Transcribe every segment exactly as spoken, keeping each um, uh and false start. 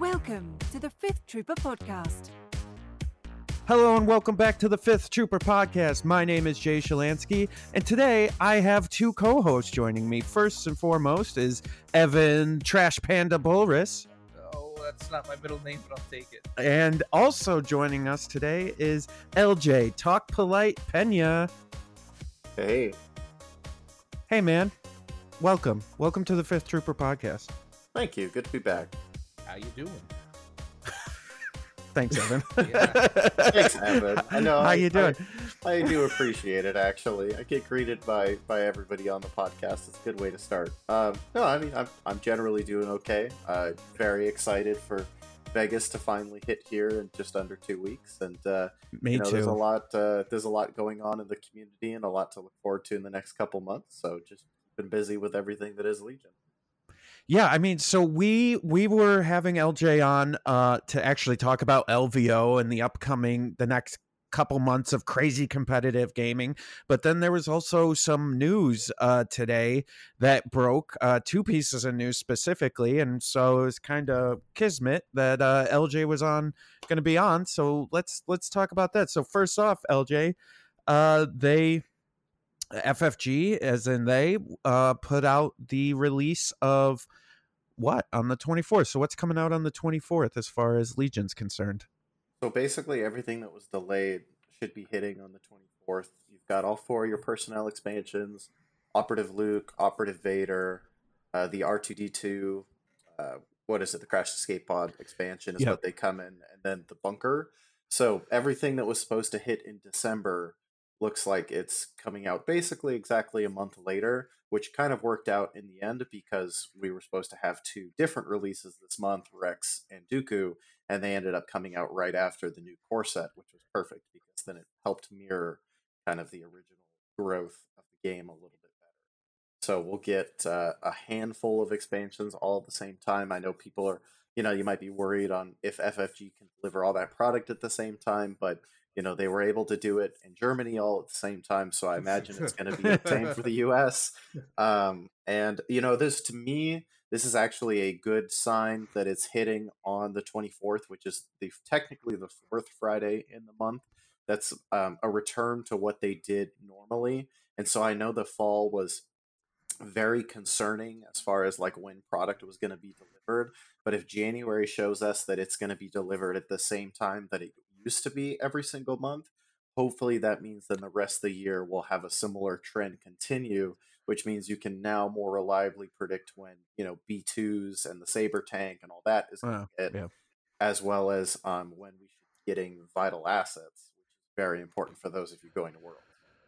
Welcome to the Fifth Trooper Podcast. Hello and welcome back to the Fifth Trooper Podcast. My name is Jay Shalansky, and today I have two co-hosts joining me. First and foremost is Evan Trash Panda Bulris. Oh, that's not my middle name, but I'll take it. And also joining us today is L J Talk Polite Pena. Hey. Hey, man. Welcome. Welcome to the Fifth Trooper Podcast. Thank you. Good to be back. How you doing? Thanks, Evan. Yeah. Thanks, Evan. I know. How I, you doing? I, I do appreciate it, actually. I get greeted by, by everybody on the podcast. It's a good way to start. Um, no, I mean, I'm, I'm generally doing okay. Uh, very excited for Vegas to finally hit here in just under two weeks. And uh, Me you know, too. There's a lot. Uh, there's a lot going on in the community and a lot to look forward to in the next couple months. So just been busy with everything that is Legion. Yeah, I mean, so we we were having L J on uh, to actually talk about L V O and the upcoming, the next couple months of crazy competitive gaming. But then there was also some news uh, today that broke, uh, two pieces of news specifically. And so it was kind of kismet that uh, L J was on, going to be on. So let's let's talk about that. So first off, L J, uh, they... F F G, as in they, uh, put out the release of what on the twenty-fourth. So what's coming out on the twenty-fourth as far as Legion's concerned? So basically everything that was delayed should be hitting on the twenty-fourth. You've got all four of your personnel expansions, Operative Luke, Operative Vader, uh, the R two D two, uh, what is it, the Crash Escape Pod expansion is Yep. what they come in, and then the bunker. So everything that was supposed to hit in December looks like it's coming out basically exactly a month later, which kind of worked out in the end because we were supposed to have two different releases this month, Rex and Dooku, and they ended up coming out right after the new core set, which was perfect because then it helped mirror kind of the original growth of the game a little bit better. So we'll get uh, a handful of expansions all at the same time. I know people are, you know, you might be worried on if F F G can deliver all that product at the same time, but you know, they were able to do it in Germany all at the same time, so I imagine it's going to be the same for the U S. Um, and, you know, this, to me, this is actually a good sign that it's hitting on the twenty-fourth, which is the technically the fourth Friday in the month. That's um, a return to what they did normally. And so I know the fall was very concerning as far as like when product was going to be delivered. But if January shows us that it's going to be delivered at the same time that it used to be every single month, hopefully that means then the rest of the year will have a similar trend continue, which means you can now more reliably predict when, you know, B twos and the Saber tank and all that is going to Uh, hit, yeah. as well as um, when we should be getting vital assets, which is very important for those of you going to Worlds.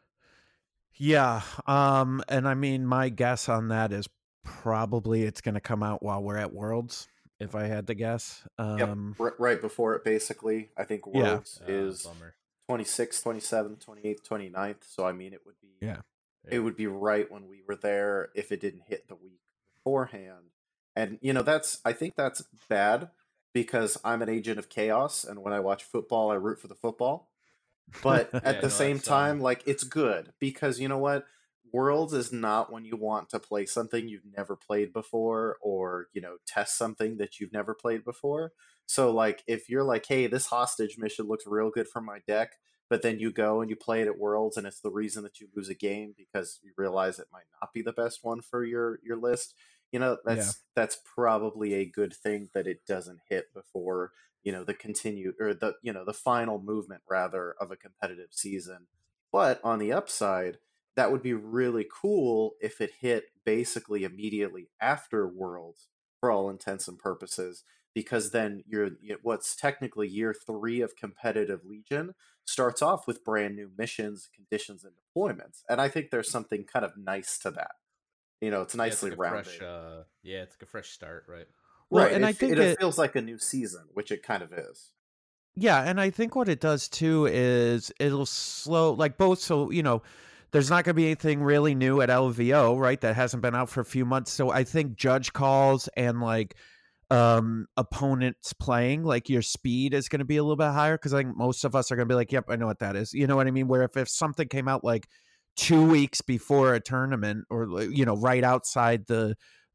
Yeah. Um, and I mean, my guess on that is probably it's going to come out while we're at Worlds, if I had to guess. Um, Yep, r- right before it, basically. I think Yeah. Worlds Uh, is bummer. twenty-sixth, twenty-seventh, twenty-eighth, twenty-ninth. So, I mean, it would be Yeah. it would be right when we were there if it didn't hit the week beforehand. And, you know, that's I think that's bad because I'm an agent of chaos. And when I watch football, I root for the football. But at Yeah, the no, same that's, time, um, like, it's good because you know what? Worlds is not when you want to play something you've never played before or, you know, test something that you've never played before. So, like, if you're like, hey, this hostage mission looks real good for my deck, but then you go and you play it at Worlds and it's the reason that you lose a game because you realize it might not be the best one for your, your list, you know, that's Yeah. that's probably a good thing that it doesn't hit before, you know, the continued or the, you know, the final movement rather of a competitive season. But on the upside, that would be really cool if it hit basically immediately after Worlds for all intents and purposes, because then you're you- what's technically year three of competitive Legion starts off with brand new missions, conditions, and deployments. And I think there's something kind of nice to that. You know, it's Yeah, it's nicely like a rounded. fresh, uh, yeah, it's like a fresh start, right? Well, Right. and It, I f- think it, it, feels like a new season, which it kind of is. yeah, and I think what it does too is it'll slow, like both, so, you know, there's not going to be anything really new at L V O, right? That hasn't been out for a few months. So I think judge calls and like um opponents playing, like your speed is going to be a little bit higher because I think most of us are going to be like, yep, I know what that is. You know what I mean? Where if, if something came out like two weeks before a tournament or, you know, right outside the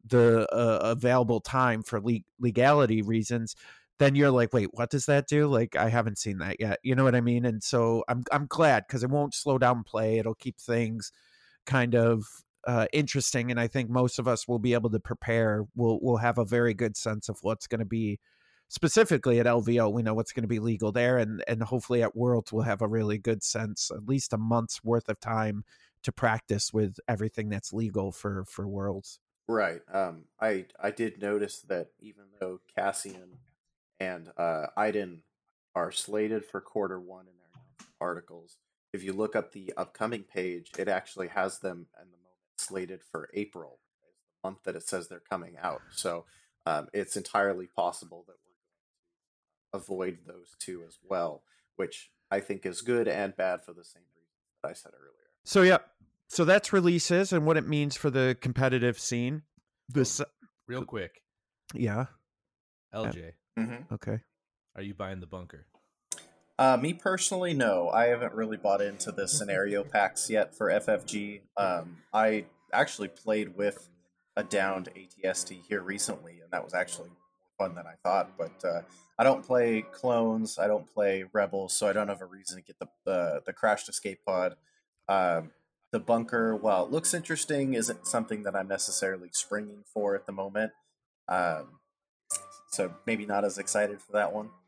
the uh, available time for le- legality reasons, then you're like, wait, what does that do? Like, I haven't seen that yet. You know what I mean? And so I'm I'm glad, because it won't slow down play. It'll keep things kind of uh, interesting, and I think most of us will be able to prepare. We'll we'll have a very good sense of what's going to be specifically at L V O. We know what's going to be legal there, and and hopefully at Worlds we'll have a really good sense, at least a month's worth of time to practice with everything that's legal for for Worlds. Right. Um, I I did notice that even though Cassian and uh, Aiden are slated for quarter one in their announcement articles, if you look up the upcoming page, it actually has them in the moment slated for April, as the month that it says they're coming out. So um, it's entirely possible that we're going to avoid those two as well, which I think is good and bad for the same reasons that I said earlier. So yeah, so that's releases and what it means for the competitive scene. This, Real quick, yeah, L J, Mm-hmm. okay. are you buying the bunker? Uh, me personally, no. I haven't really bought into the scenario packs yet for F F G. Um, I actually played with a downed A T S T here recently, and that was actually more fun than I thought. But uh, I don't play clones. I don't play rebels, so I don't have a reason to get the uh, the crashed escape pod. Um, the bunker, while it looks interesting, isn't something that I'm necessarily springing for at the moment. Um, so maybe not as excited for that one.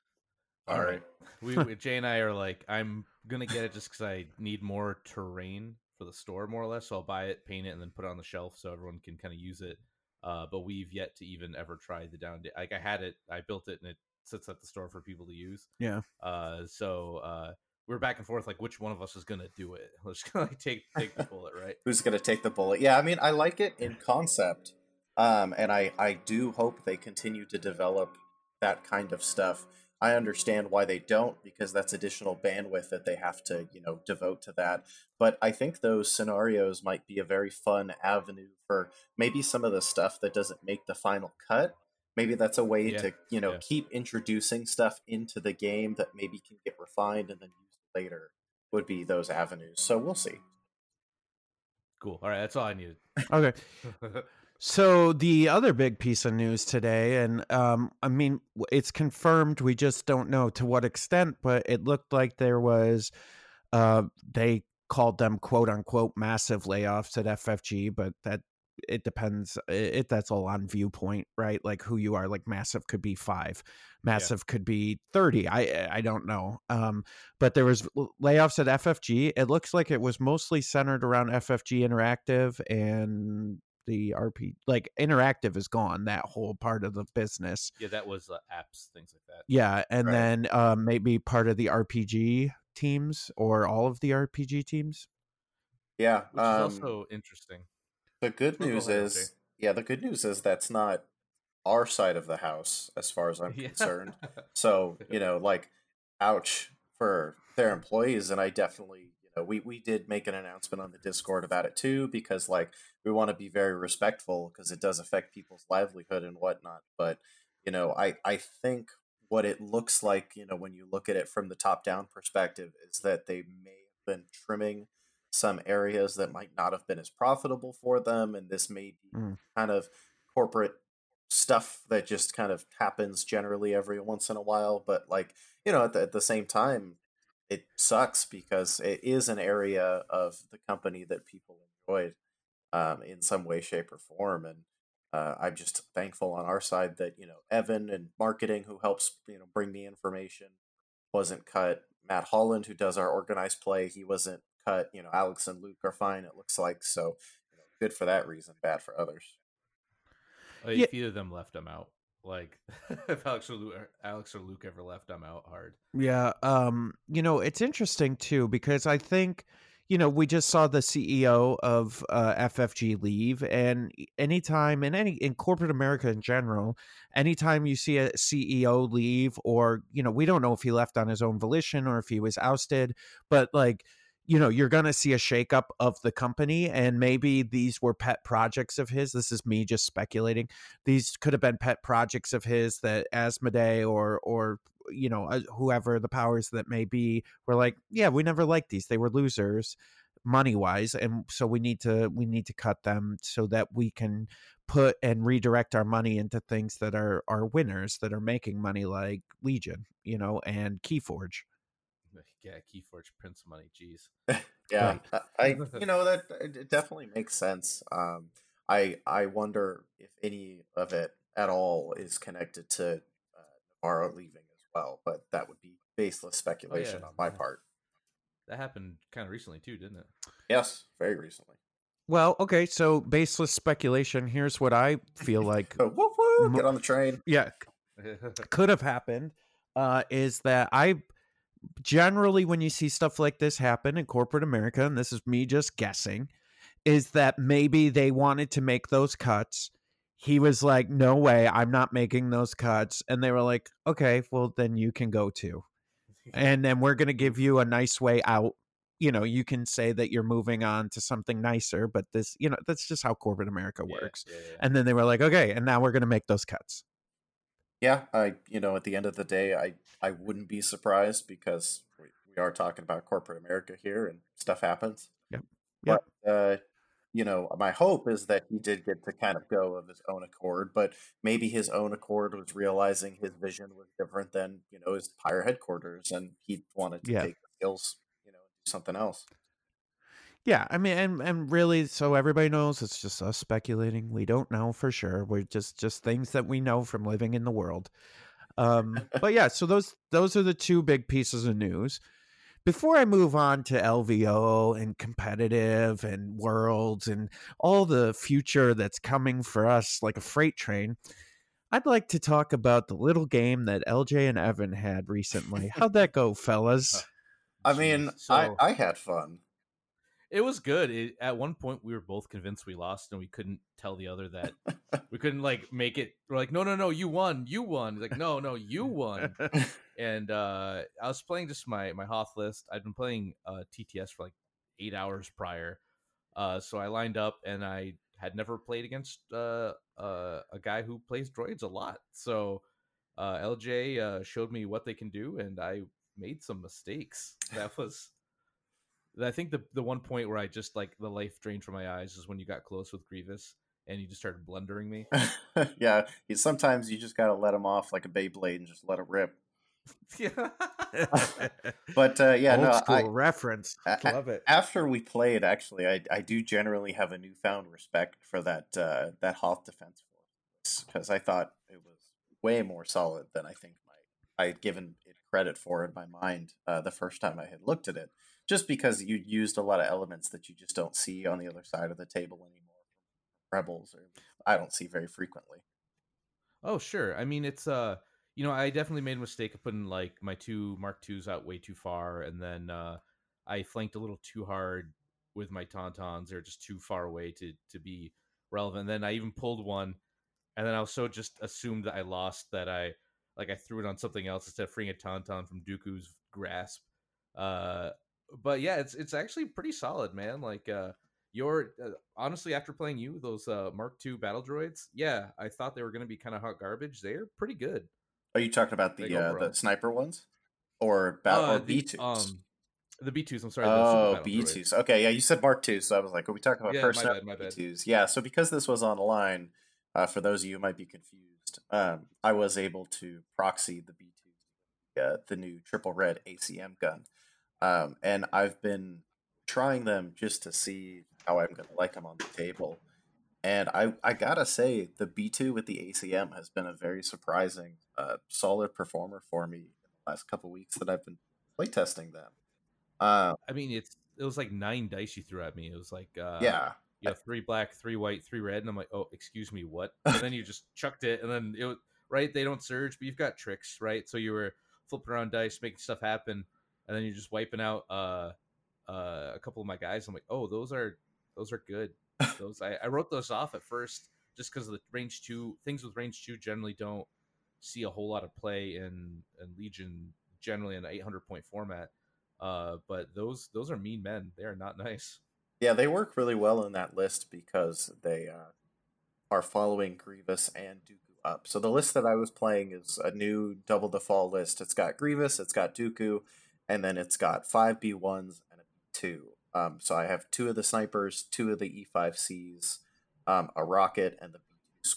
All right. We, we Jay and I are like, I'm gonna get it just because I need more terrain for the store, more or less. So I'll buy it, paint it, and then put it on the shelf so everyone can kind of use it. Uh, but we've yet to even ever try the down. Like I had it, I built it, and it sits at the store for people to use. Yeah. Uh, so uh, we're back and forth, like which one of us is gonna do it. Let's just like take take the bullet, right? Who's going to take the bullet? Yeah, I mean, I like it in concept, um, and I, I do hope they continue to develop that kind of stuff. I understand why they don't, because that's additional bandwidth that they have to, you know, devote to that. But I think those scenarios might be a very fun avenue for maybe some of the stuff that doesn't make the final cut. Maybe that's a way Yeah, to, you know, yeah. keep introducing stuff into the game that maybe can get refined and then used later, would be those avenues. So we'll see. Cool. All right, that's all I needed. Okay. So the other big piece of news today, and um, I mean, w- it's confirmed. We just don't know to what extent, but it looked like there was. Uh, they called them "quote unquote" massive layoffs at F F G, but that it depends. It, it that's all on viewpoint, right? Like who you are. Like massive could be five, massive could be thirty. I I don't know. Um, but there was l- layoffs at F F G. It looks like it was mostly centered around F F G Interactive and the R P. Like Interactive is gone. That whole part of the business. Yeah, that was uh, apps, things like that. Yeah, and Right. then um, maybe part of the R P G teams or all of the R P G teams. Yeah. Which um, is also interesting. The good Oh, go news ahead, is, L J. yeah, the good news is that's not our side of the house as far as I'm Yeah. concerned. So, you know, like, ouch for their employees. And I definitely, you know, we, we did make an announcement on the Discord about it too, because, like, we want to be very respectful because it does affect people's livelihood and whatnot. But, you know, I, I think what it looks like, you know, when you look at it from the top down perspective, is that they may have been trimming some areas that might not have been as profitable for them, and this may be Mm. kind of corporate stuff that just kind of happens generally every once in a while. But, like, you know, at the, at the same time, it sucks because it is an area of the company that people enjoyed um, in some way, shape, or form. And uh, I'm just thankful on our side that, you know, Evan and marketing, who helps, you know, bring the information, wasn't cut. Matt Holland, who does our organized play, he wasn't cut. You know, Alex and Luke are fine, it looks like. So, you know, good for that reason, bad for others. Like, Yeah. If either of them left, I'm out. Like if Alex or Luke, Alex or Luke ever left, I'm out hard. Yeah, um, you know, it's interesting too because I think, you know, we just saw the C E O of uh, F F G leave, and e- anytime in any in corporate America in general, anytime you see a C E O leave, or you know, we don't know if he left on his own volition or if he was ousted, but like, you know, you're gonna see a shakeup of the company, and maybe these were pet projects of his. This is me just speculating. These could have been pet projects of his that Asmodee or or you know, uh, whoever the powers that may be were like, yeah, we never liked these. They were losers money wise. And so we need to, we need to cut them so that we can put and redirect our money into things that are are winners that are making money, like Legion, you know, and Keyforge. Yeah, Keyforge prints money. Jeez. Yeah, Right. I, I you know that it it definitely makes sense. Um, I I wonder if any of it at all is connected to uh, Navarro leaving as well, but that would be baseless Oh yeah, speculation on my that, part. that happened kind of recently too, didn't it? Yes, very recently. Well, okay, so baseless speculation. Here's what I feel like. Oh, woo, woo, m- get on the train. yeah, could have happened. Uh, is that I generally, when you see stuff like this happen in corporate America, and this is me just guessing, is that maybe they wanted to make those cuts. He was like, no way, I'm not making those cuts. And they were like, okay, well, then you can go too. And then we're going to give you a nice way out. You know, you can say that you're moving on to something nicer, but this, you know, that's just how corporate America Yeah, works. yeah, yeah. And then they were like, okay, and now we're going to make those cuts. Yeah, I you know at the end of the day, I I wouldn't be surprised because we, we are talking about corporate America here and stuff happens. Yep. But uh, you know, my hope is that he did get to kind of go of his own accord, but maybe his own accord was realizing his vision was different than, you know, his higher headquarters and he wanted to Yeah. take the skills, you know, do something else. Yeah, I mean, and and really, so everybody knows it's just us speculating. We don't know for sure. We're just just things that we know from living in the world. Um, but yeah, so those those are the two big pieces of news. Before I move on to L V O and competitive and worlds and all the future that's coming for us like a freight train, I'd like to talk about the little game that L J and Evan had recently. How'd that go, fellas? I Jeez. mean, so I I had fun. it was good. It, at one point, we were both convinced we lost, and we couldn't tell the other that we couldn't like make it. We're like, no, no, no, you won, you won. He's like, no, no, you won. And uh, I was playing just my my Hoth list. I'd been playing uh, T T S for like eight hours prior, uh, so I lined up, and I had never played against uh, uh, a guy who plays droids a lot. So uh, L J uh, showed me what they can do, and I made some mistakes. That was. I think the the one point where I just like the life drained from my eyes is when you got close with Grievous and you just started blundering me. Yeah, you- sometimes you just gotta let him off like a Beyblade and just let it rip. Yeah. But uh, yeah, Old no, school I reference. a- a- Love it. after we played, actually, I I do generally have a newfound respect for that uh, that Hoth defense force because I thought it was way more solid than I think my I had given it credit for in my mind uh, the first time I had looked at it. Just because you used a lot of elements that you just don't see on the other side of the table anymore, Rebels, or I don't see very frequently. Oh, sure. I mean, it's uh, you know, I definitely made a mistake of putting like my two Mark twos out way too far, and then uh, I flanked a little too hard with my tauntauns. They're just too far away to to be relevant. And then I even pulled one, and then I also just assumed that I lost that I like I threw it on something else instead of freeing a tauntaun from Dooku's grasp. Uh, but yeah, it's it's actually pretty solid, man. Like uh, your uh, honestly, after playing you, those uh, Mark two battle droids, yeah, I thought they were going to be kind of hot garbage. They're pretty good. Are you talking about Like the uh, overall. the sniper ones, or bat Uh, or B the twos? um the B twos. I'm sorry, the super Oh, battle B droids. twos. Okay, yeah, you said Mark two, so I was like, are we talking about Yeah, my personnel bad, my B bad. twos? Yeah, so because this was online, uh, for those of you who might be confused, um, I was able to proxy the B twos, uh, the new triple red A C M gun, um, and I've been trying them just to see how I'm going to like them on the table. And I, I gotta say, the B two with the A C M has been a very surprising, uh, solid performer for me in the last couple weeks that I've been playtesting them. Uh, I mean, it's it was like nine dice you threw at me. It was like uh yeah, you know, three black, three white, three red, and I'm like, oh, excuse me, what? And then you just chucked it, and then it was, right. They don't surge, but you've got tricks, right? So you were flipping around dice, making stuff happen, and then you're just wiping out uh, uh, a couple of my guys. I'm like, oh, those are those are good. Those I, I wrote those off at first just because of the range two things with range two generally don't see a whole lot of play in, in Legion generally in an eight hundred point format. Uh, but those those are mean men. They are not nice. yeah, they work really well in that list because they uh, are following Grievous and Dooku up. So the list that I was playing is a new double default list. It's got Grievous, it's got Dooku, and then it's got five B ones and a B two. Um, so I have two of the snipers, two of the E five Cs, um, a rocket, and the B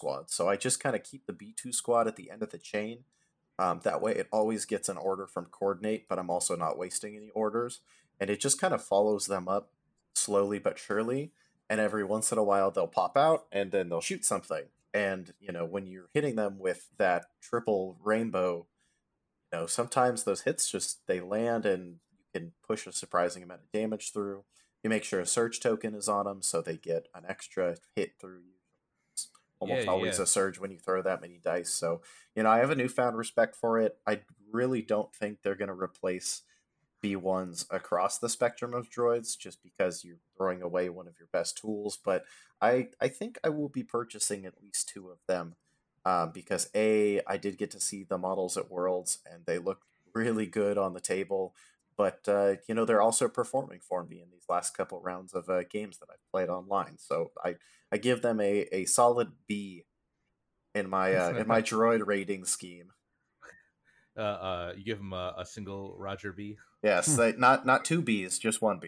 squad. So I just kind of keep the B two squad at the end of the chain. Um, that way it always gets an order from coordinate, but I'm also not wasting any orders. And it just kind of follows them up slowly but surely. And every once in a while they'll pop out and then they'll shoot something. And, you know, when you're hitting them with that triple rainbow, you know, sometimes those hits just they land and you can push a surprising amount of damage through. You make sure a surge token is on them so they get an extra hit through you. It's almost Yeah, always yeah. a surge when you throw that many dice. So, you know, I have a newfound respect for it. I really don't think they're going to replace B ones across the spectrum of droids just because you're throwing away one of your best tools. But I, I think I will be purchasing at least two of them um, because A, I did get to see the models at Worlds and they looked really good on the table. But, uh, you know, they're also performing for me in these last couple rounds of uh, games that I've played online. So I, I give them a, a solid B in my uh, in my droid rating scheme. uh, uh, you give him a, a single Roger B. Yes, they, not not two B's, just one B.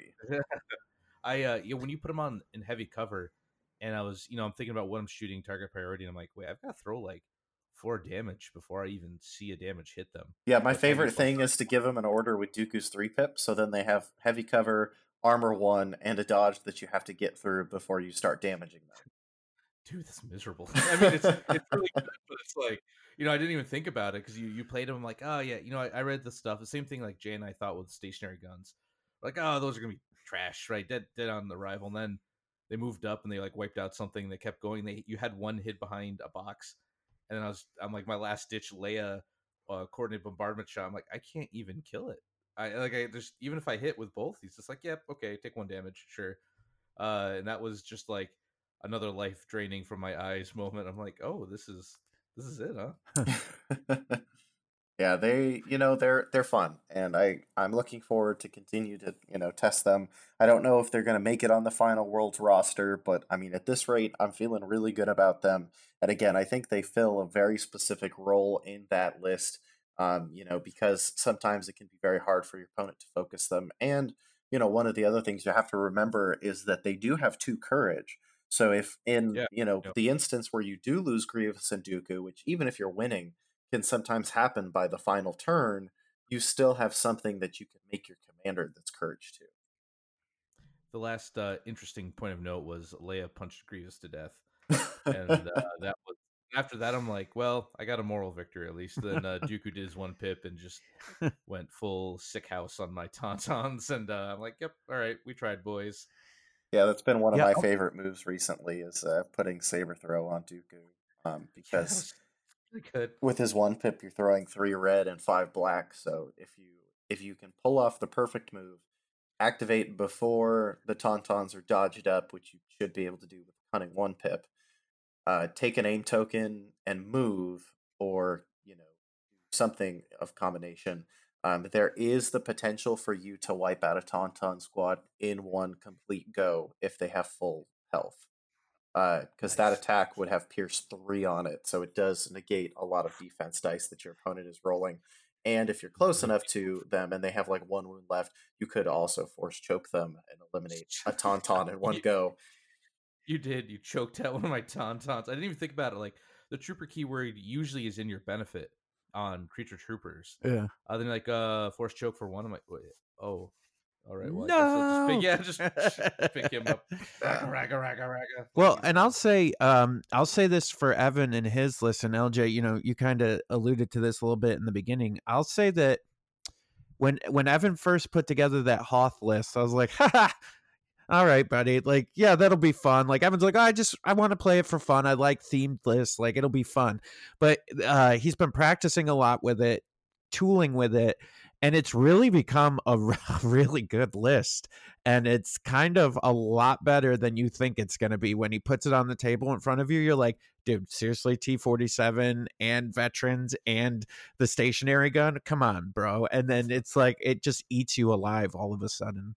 I uh, you know, when you put him on in heavy cover, and I was, you know, I'm thinking about what I'm shooting, target priority, and I'm like, wait, I've got to throw like four damage before I even see a damage hit them. Yeah, my Like, favorite heavy thing plus- is to give them an order with Dooku's three pip, so then they have heavy cover, armor one, and a dodge that you have to get through before you start damaging them. Dude, that's miserable. I mean, it's it's really good, but it's like, you know, I didn't even think about it because you, you played them. I'm like, oh yeah, you know, I, I read the stuff. The same thing like Jay and I thought with stationary guns. Like, oh, those are gonna be trash, right? Dead dead on arrival. And then they moved up and they like wiped out something. They kept going. They you had one hid behind a box, and then I was I'm like my last ditch Leia uh, coordinate bombardment shot. I'm like, I can't even kill it. I like I just even if I hit with both, he's just like, yep, okay, take one damage, sure. Uh, and that was just like another life draining from my eyes moment. I'm like, oh, this is this is it, huh? Yeah, they, you know, they're they're fun, and I I'm looking forward to continue to you know test them. I don't know if they're gonna make it on the final Worlds roster, but I mean, at this rate, I'm feeling really good about them. And again, I think they fill a very specific role in that list. Um, you know, because sometimes it can be very hard for your opponent to focus them. And you know, one of the other things you have to remember is that they do have two courage. So if in Yeah. you know Yep. the instance where you do lose Grievous and Dooku, which even if you're winning can sometimes happen by the final turn, you still have something that you can make your commander that's courage to. The last uh, interesting point of note was Leia punched Grievous to death, and uh, that was after that. I'm like, well, I got a moral victory at least. Then uh, Dooku did his one pip and just went full sick house on my tauntauns, and uh, I'm like, yep, all right, we tried, boys. Yeah, that's been one of Yeah, my I'll- favorite moves recently is uh, putting Saber Throw on Dooku. Um, Yeah, that because was really good. with his one pip, you're throwing three red and five black. So if you if you can pull off the perfect move, activate before the tauntauns are dodged up, which you should be able to do with cunning one pip, uh, take an aim token and move, or you know something of combination. Um, there is the potential for you to wipe out a Tauntaun squad in one complete go if they have full health, because uh, that Nice. attack would have Pierce three on it, so it does negate a lot of defense dice that your opponent is rolling. And if you're close enough to them and they have like one wound left, you could also force choke them and eliminate a Tauntaun in one You- go. You did. You choked out one of my tauntauns. I didn't even think about it. Like the trooper keyword usually is in your benefit on creature troopers. Yeah. Uh, then like uh force choke for one. I'm like, wait, oh, all right. Well, I guess I'll just pick, No. yeah, just pick him up. Ragga, ragga, ragga, ragga. Well, He's and I'll say, um, I'll say this for Evan and his list, and L J. You know, you kind of alluded to this a little bit in the beginning. I'll say that when when Evan first put together that Hoth list, I was like, ha ha. All right, buddy. Like, yeah, that'll be fun. Like, Evan's like, oh, I just, I want to play it for fun. I like themed lists. Like, it'll be fun. But uh, he's been practicing a lot with it, tooling with it, and it's really become a really good list. And it's kind of a lot better than you think it's going to be. When he puts it on the table in front of you, you're like, dude, seriously, T forty-seven and veterans and the stationary gun? Come on, bro. And then it's like, it just eats you alive all of a sudden.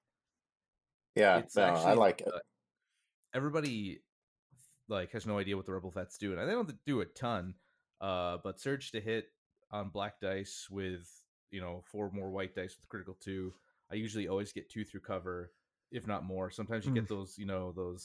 Yeah, It's no, I actually like it. uh, everybody like has no idea what the rebel vets do, and they don't do a ton. Uh, but surge to hit on black dice with you know four more white dice with critical two. I usually always get two through cover, if not more. Sometimes you Mm. get those you know those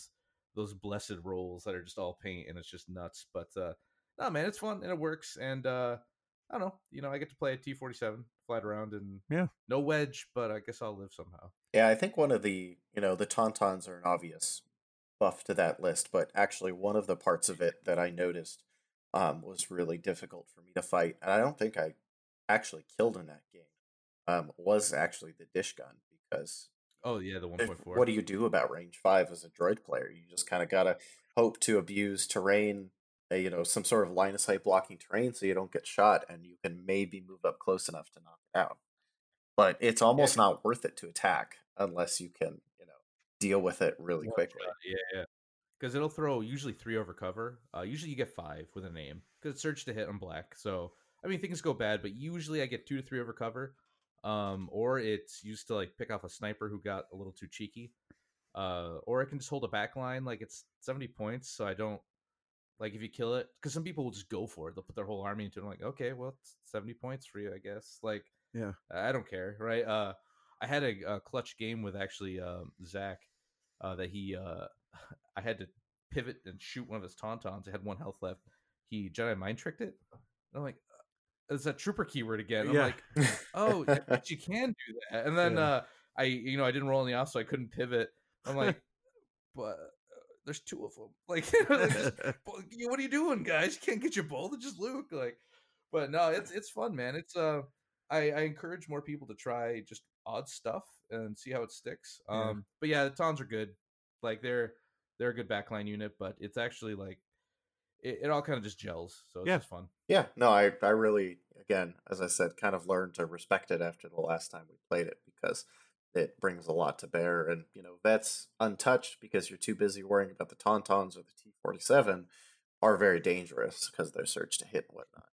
those blessed rolls that are just all paint and it's just nuts. But uh, no, man, it's fun and it works. And uh, I don't know, you know, I get to play a T forty-seven, fly it around, and Yeah. no wedge, but I guess I'll live somehow. Yeah, I think one of the, you know, the Tauntauns are an obvious buff to that list, but actually one of the parts of it that I noticed um, was really difficult for me to fight, and I don't think I actually killed in that game, um, was actually the dish gun, because Oh yeah, the eh, one point four. what do you do about range five as a droid player? You just kind of gotta hope to abuse terrain, uh, you know, some sort of line of sight blocking terrain so you don't get shot, and you can maybe move up close enough to knock it out. But it's Yeah, almost not worth it to attack unless you can, you know, deal with it really one quickly. shot. Yeah, yeah. Because it'll throw usually three over cover. Uh, usually you get five with a name because it's surge to hit on black. So I mean things go bad, but usually I get two to three over cover. Um, or it's used to like pick off a sniper who got a little too cheeky. Uh, or I can just hold a back line like it's seventy points, so I don't like if you kill it because some people will just go for it. They'll put their whole army into it. I'm like, okay, well, it's seventy points for you, I guess. Like, Yeah. I don't care, right? Uh, I had a, a clutch game with actually um, Zach uh, that he uh, I had to pivot and shoot one of his tauntauns. It had one health left. He Jedi mind tricked it. And I'm like, it's that trooper keyword again. I'm Yeah. like, oh, I guess you can do that. And then Yeah. uh, I, you know, I didn't roll in the off, so I couldn't pivot. I'm like, but uh, there's two of them. Like, like just, what are you doing, guys? You can't get your both. It's just Luke. Like, but no, it's it's fun, man. It's uh, I, I encourage more people to try just odd stuff and see how it sticks. Um, Yeah. but yeah, the Tons are good. Like they're they're a good backline unit, but it's actually like it, it all kind of just gels. So it's Yeah. just fun. Yeah, no, I, I really, again, as I said, kind of learned to respect it after the last time we played it because it brings a lot to bear. And, you know, Vets untouched because you're too busy worrying about the Tauntauns or the T forty-seven are very dangerous because they're surge to hit and whatnot.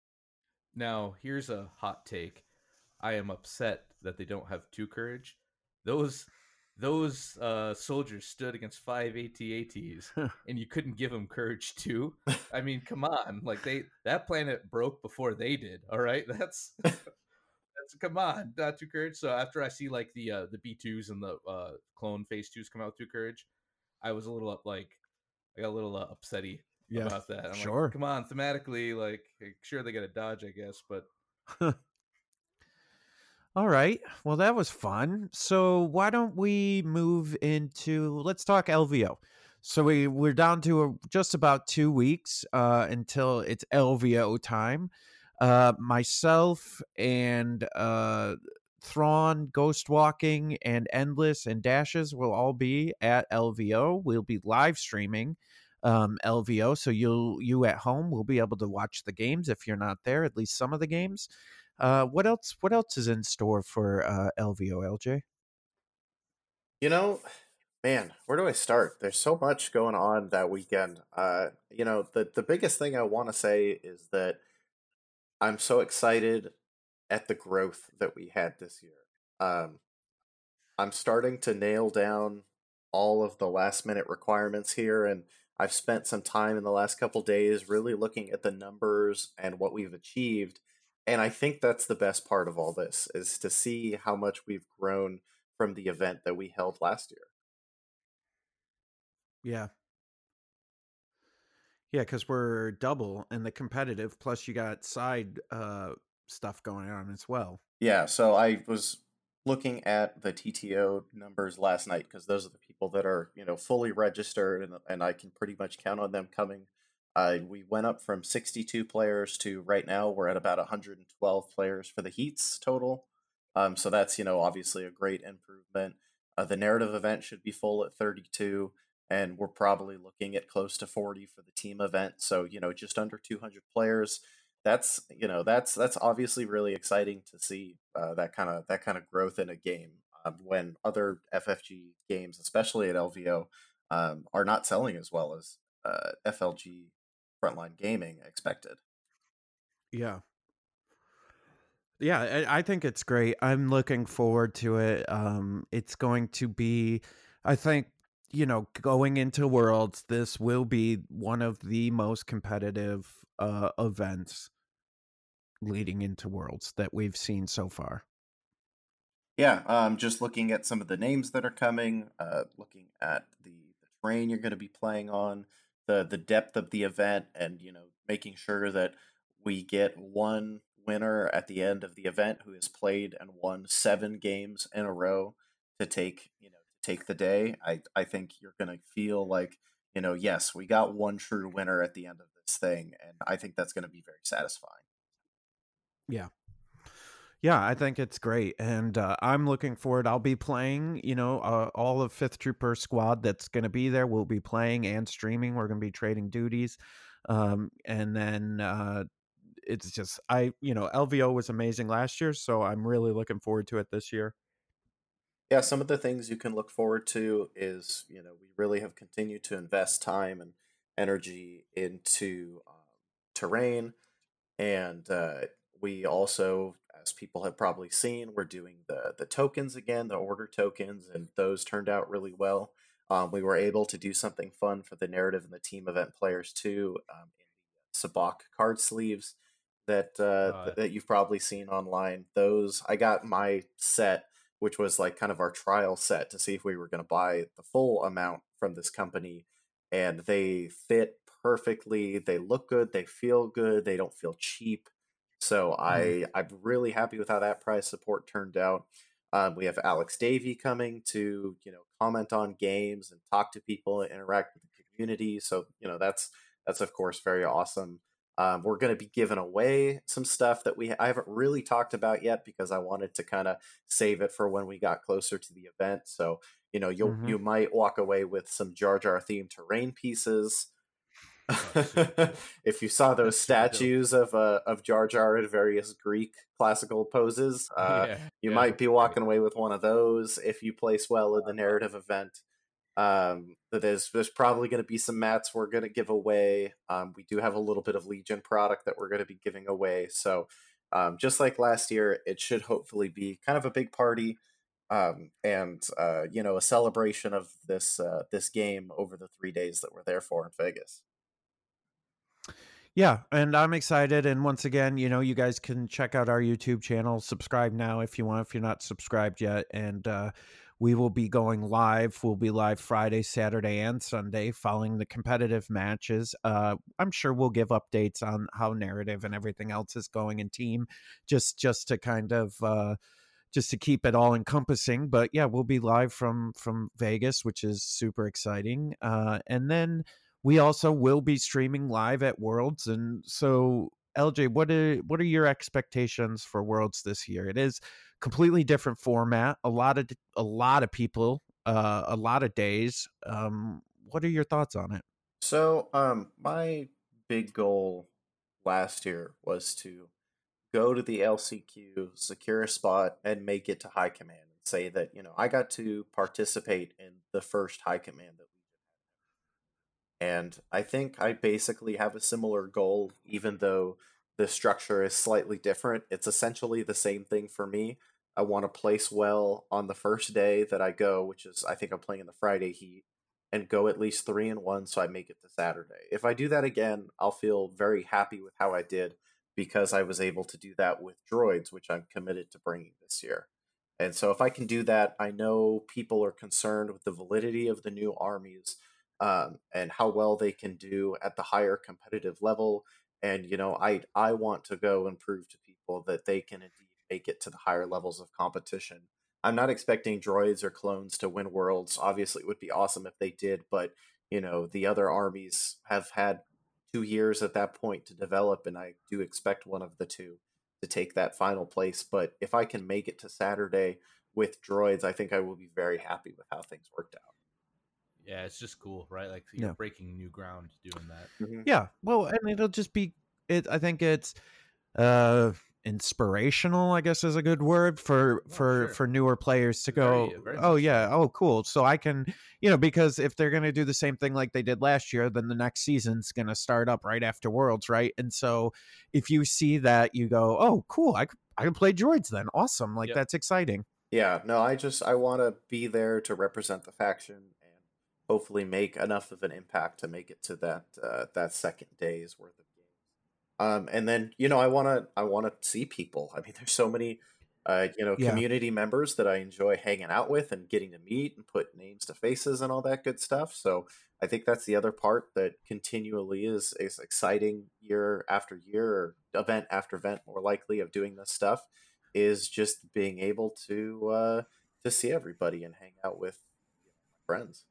Now, here's a hot take. I am upset that they don't have two courage. Those those uh, soldiers stood against five A T A Ts, and you couldn't give them courage too. I mean, come on, like they that planet broke before they did. All right, that's that's come on, not two courage. So after I see like the uh, the B twos and the uh, clone phase twos come out with two courage, I was a little up like I got a little uh, upsetty Yeah. about that. I'm Sure. like, come on, thematically, like sure they got a dodge, I guess, but All right. Well, that was fun. So why don't we move into let's talk L V O. So we we're down to a, just about two weeks uh, until it's L V O time. Uh, myself and uh, Thrawn, Ghost Walking, and Endless and Dashes will all be at L V O. We'll be live streaming um, L V O, so you'll you at home will be able to watch the games if you're not there, at least some of the games. Uh, what else? What else is in store for uh, L V O, L J? You know, man, where do I start? There's so much going on that weekend. Uh, you know, the, the biggest thing I want to say is that I'm so excited at the growth that we had this year. Um, I'm starting to nail down all of the last minute requirements here, and I've spent some time in the last couple days really looking at the numbers and what we've achieved. And I think that's the best part of all this is to see how much we've grown from the event that we held last year. Yeah. Yeah, because we're double in the competitive, plus you got side uh, stuff going on as well. Yeah, so I was looking at the T T O numbers last night because those are the people that are, you know, fully registered and and I can pretty much count on them coming. Uh, we went up from sixty-two players to right now we're at about one hundred twelve players for the heats total. Um, so that's, you know, obviously a great improvement. Uh, the narrative event should be full at thirty-two, and we're probably looking at close to forty for the team event. So, you know, just under two hundred players. That's, you know, that's that's obviously really exciting to see uh, that kind of that kind of growth in a game um, when other F F G games, especially at L V O, um, are not selling as well as uh, F L G Frontline Gaming expected. Yeah. Yeah, I, I think it's great. I'm looking forward to it. Um, it's going to be, I think, you know, going into Worlds, this will be one of the most competitive uh, events leading into Worlds that we've seen so far. Yeah, um, just looking at some of the names that are coming, uh, looking at the, the terrain you're going to be playing on, the the depth of the event, and you know making sure that we get one winner at the end of the event who has played and won seven games in a row to take you know to take the day. I I think you're going to feel like you know yes, we got one true winner at the end of this thing, and I think that's going to be very satisfying. Yeah. Yeah, I think it's great, and uh, I'm looking forward. I'll be playing, you know, uh, all of Fifth Trooper Squad that's going to be there. We'll be playing and streaming. We're going to be trading duties, um, and then uh, it's just I, you know, L V O was amazing last year, so I'm really looking forward to it this year. Yeah, some of the things you can look forward to is, you know, we really have continued to invest time and energy into um, terrain. And uh, we also, as people have probably seen, we're doing the, the tokens again, the order tokens, and those turned out really well. Um, we were able to do something fun for the narrative and the team event players too, um, in the Sabak card sleeves that uh, Uh, th- that you've probably seen online. Those I got my set, which was like kind of our trial set to see if we were going to buy the full amount from this company, and they fit perfectly. They look good. They feel good. They don't feel cheap. So Mm. I I'm really happy with how that prize support turned out. Um, we have Alex Davey coming to you know comment on games and talk to people and interact with the community. So you know that's that's of course very awesome. Um, we're going to be giving away some stuff that we I haven't really talked about yet because I wanted to kind of save it for when we got closer to the event. So you know you'll hmm you might walk away with some Jar Jar themed terrain pieces. oh, super cool. If you saw those That's super dope. statues of uh, of Jar Jar in various Greek classical poses, uh, Yeah, you yeah, might be that's great. walking away with one of those if you place well in the Uh, narrative event. Um, but there's there's probably going to be some mats we're going to give away. Um, we do have a little bit of Legion product that we're going to be giving away. So um, just like last year, it should hopefully be kind of a big party um, and uh, you know a celebration of this uh, this game over the three days that we're there for in Vegas. Yeah, and I'm excited. And once again, you know, you guys can check out our YouTube channel. Subscribe now if you want, if you're not subscribed yet. And uh, we will be going live. We'll be live Friday, Saturday, and Sunday following the competitive matches. Uh, I'm sure we'll give updates on how narrative and everything else is going in team, just just to kind of uh, just to keep it all encompassing. But yeah, we'll be live from from Vegas, which is super exciting. Uh, and then we also will be streaming live at Worlds. And so, L J, what are what are your expectations for Worlds this year? It is completely different format. A lot of a lot of people, uh, a lot of days. Um, what are your thoughts on it? So, um, my big goal last year was to go to the L C Q, secure a spot, and make it to high command, and say that you know I got to participate in the first high command that and I think I basically have a similar goal, even though the structure is slightly different. It's essentially the same thing for me. I want to place well on the first day that I go, which is I think I'm playing in the Friday heat, and go at least three and one so I make it to Saturday. If I do that again, I'll feel very happy with how I did because I was able to do that with droids, which I'm committed to bringing this year. And so if I can do that, I know people are concerned with the validity of the new armies um, and how well they can do at the higher competitive level. And you know, I I want to go and prove to people that they can indeed make it to the higher levels of competition. I'm not expecting droids or clones to win worlds. Obviously, it would be awesome if they did, but you know, the other armies have had two years at that point to develop, and I do expect one of the two to take that final place. But if I can make it to Saturday with droids, I think I will be very happy with how things worked out. yeah, it's just cool, right? Like you're Yeah. breaking new ground doing that. Mhm. Yeah. Well, and it'll just be it. I think it's uh inspirational, I guess is a good word for Oh, for sure. for newer players to Very, go, very oh much yeah, so. oh cool, so I can, you know, because if they're going to do the same thing like they did last year, then the next season's going to start up right after Worlds, right? And so if you see that, you go, oh cool, i could i could play droids then, awesome, like Yep. that's exciting. Yeah, no, I just I want to be there to represent the faction and hopefully make enough of an impact to make it to that uh, that second day's worth of games. Um, and then you know I want to I want to see people. I mean, there's so many uh, you know, Yeah. community members that I enjoy hanging out with and getting to meet and put names to faces and all that good stuff. So I think that's the other part that continually is is exciting year after year, or event after event, more likely, of doing this stuff, is just being able to uh, to see everybody and hang out with you know, my friends.